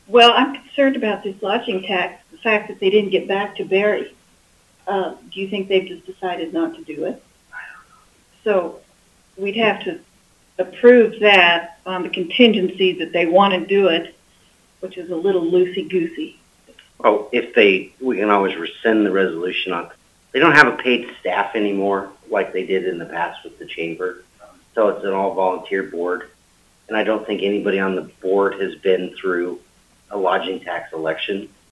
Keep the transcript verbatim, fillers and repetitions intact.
Well, I'm concerned about this lodging tax, the fact that they didn't get back to Barry. Uh, do you think they've just decided not to do it? So we'd have to approve that on the contingency that they want to do it, which is a little loosey-goosey. Oh, if they, we can always rescind the resolution on, they don't have a paid staff anymore like they did in the past with the chamber. So it's an all-volunteer board. And I don't think anybody on the board has been through a lodging tax election.